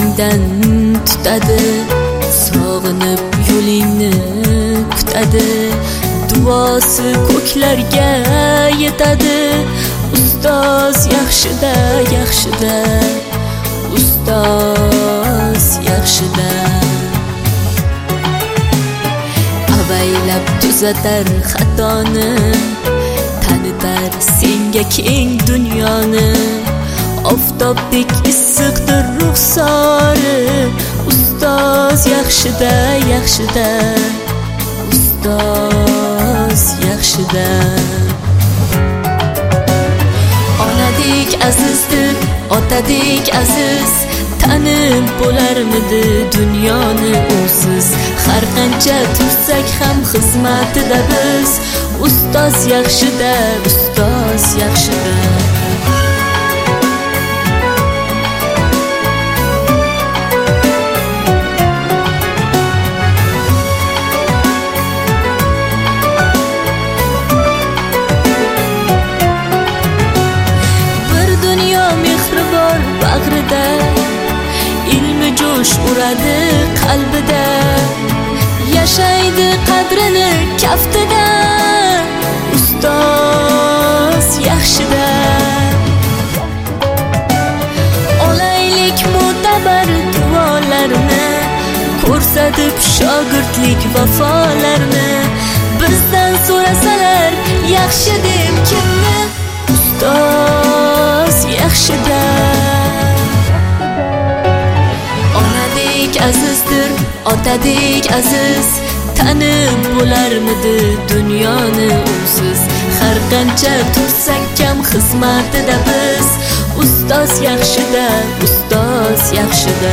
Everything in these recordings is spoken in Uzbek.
izingdan tutadi, sog'inib yo'lingni kutadi, duosi ko'klarga yetadi. Ustoz yaxshida, yaxshida, ustoz yaxshida. Avaylab tuzatar xatoni, tanitar senga keng dunyoni. Oftobdek issiqdir ruxsori, ustoz yaxshida, yaxshida, ustoz yaxshida. Onadek azizdir, otadek aziz, tanib bo'larmidi dunyoni usiz. Har qancha tursak ham xizmatida biz, ustoz yaxshida, ustoz yaxshida. Bag'rida ilmi jo'sh uradi qalbida, yashaydi qadrini kaftida, ustoz yaxshida. Olaylik mo'tabar duolarni, ko'rsatib shogirdlik vafolarni. Bizdan so'rasalar yaxshi deb kimni, ustoz yaxshida. Azizdir, otadek aziz, tanib bo'larmidi dunyoni usiz. Har qancha tursak kam xizmatida biz, ustoz yaxshida, ustoz yaxshida.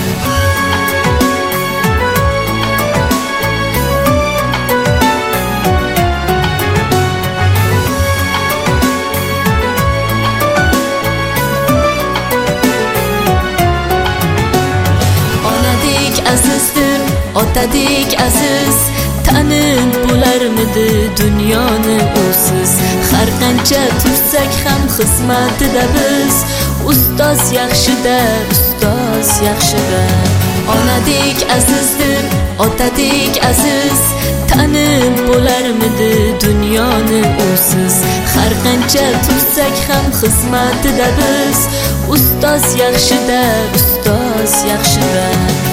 Azizdir, otadek aziz, tanib bo'larmidi dunyoni usiz. Har qancha tursak ham xizmatida biz, ustoz yaxshida, ustoz yaxshida. Onadek azizdir, otadek aziz, tanib bo'larmidi dunyoni usiz. Har qancha tursak ham xizmatida biz, ustoz yaxshida, ustoz yaxshida.